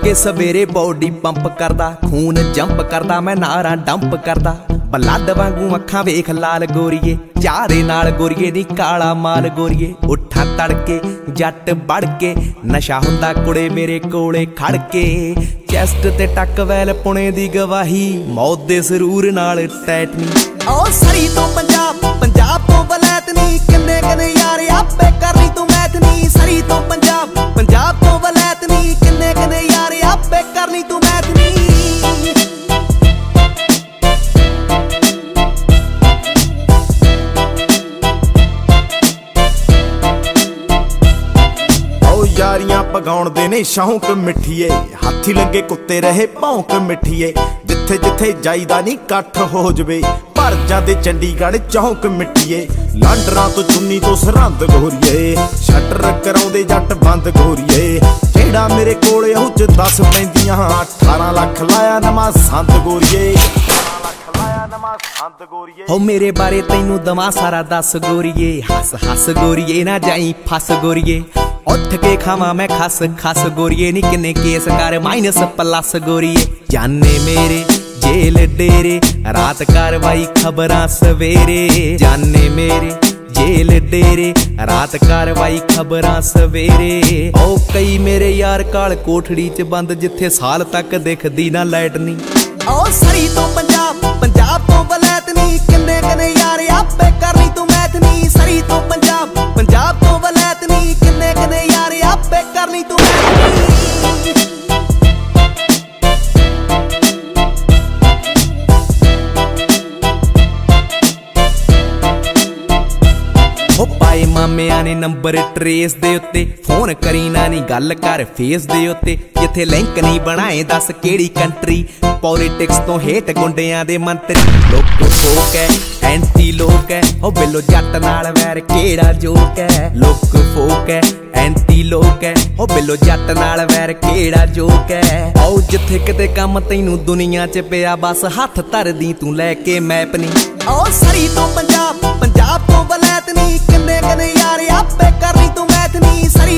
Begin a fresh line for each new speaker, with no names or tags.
के सवेरे body pump करदा, खून जंप करदा, मैं नारा डंप करदा। बलड वांगू अखां वेख लाल गोरीए, चारे नाल गोरीए नी काला माल गोरीए। उठा तड़के जट बढ़ के, नशा हुंदा कुड़े मेरे कोले खड़ के। चैस्ट ते टक वैल पुणे दी गवाही, मौत दे सरूर नाल टैटनी। ओ सरी तो पंजाब, पंजाब तो वलैत नी, किन्ने किन्ने यार आपे कर ली तू मैथ नी। सरी तो पंजाब, पंजाब तो वलैत नी, किन्ने किन्ने यार आपे कर ली तू मैथ नी। यारियां पगाउण दे ने शौक मिठीए, हाथी लगे कुत्ते रहे भौंक मिठीए। जिथे जिथे जाईदा नी कट्ठ हो जवे, भर जांदे चंडीगढ़ चौंक मिठीए। लांडरां तो चुन्नी तो सरहंद गोरीए, शटर कराउंदे जट बंद गोरीए। जेड़ा मेरे कोले ओह च 10 पैंदियां, 18 लाख लाया नवां संद गोरीए। हो मेरे बारे तैनू दवा सारा दस गोरीए, हस हस गोरीए ना जाई फस गोरीए। उठ के खावा मैं खस खस गोरीए, नी किन्ने केस कर माइनस प्लस गोरीए। जाने मेरे जेल डेरे, रात कारवाई खबरां सवेरे। जाने मेरे जेल डेरे, रात कारवाई खबरां सवेरे। ओ कई मेरे यार काल कोठड़ी च बंद, जिथे साल तक दिखदी ना लाइट नी। ओ सरी तो पंजाब, पंजाब तो वलैत नी, किन्ने किन्ने यार आपे कर ली तू मैथ नी। सरी तो पंजाब, पंजाब तो वलैत नी, किन्ने किन्ने यार आपे कर ली तू मैथ नी। पाए मामिया ने नंबर ट्रेस दे उत्ते, फोन करी ना नी गल कर फेस दे उत्ते। जिथे लिंक नहीं बनाए दस केड़ी कंट्री, पॉलिटिक्स तो हेठ गुंडियां दे मंत्री। लोक फोक है एंटी लोक है, ओ बिलो जट नाल वैर केड़ा जोक है। लोक फोक है एंटी लोक है, ओ बिलो जट नाल वैर केड़ा जोक है। ओ जिथे किते कम तैनू दुनिया च पिया, बस हथ धर दी तू लैके मैप नी। ओ सरी तो पंजाब, पंजाब तो वलैत नी, किन्ने किन्ने यार आपे कर ली तू मैथ नी। सरी